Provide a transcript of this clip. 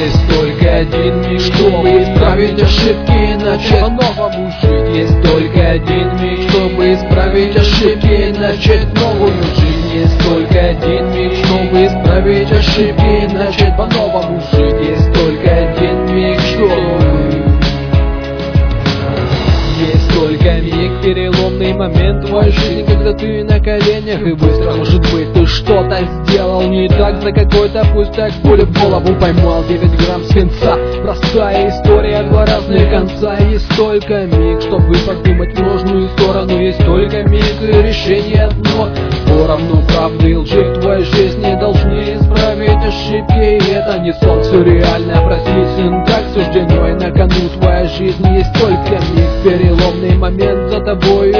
Есть только один миг, чтобы исправить ошибки и начать по-новому жить. Есть только один миг, чтобы исправить ошибки и начать новую жизнь. Есть только один миг, чтобы исправить ошибки и начать по-новому жить. Есть только один миг, Есть только миг, переломный момент в твоей жизни, когда ты на коленях и быстро, может быть, ты что-то сделал не так. За какой-то пустяк пулю в голову поймал, 9 грамм свинца. Простая история, два разных конца. Есть только миг, чтобы подумать в нужную сторону. Есть только миг, и решение одно: поровну правды и лжи в твоей жизни должны исправить ошибки. И это не сон, все реально, прости, так суждено, и на кону твоя жизнь. Есть только миг, переломный момент, за тобой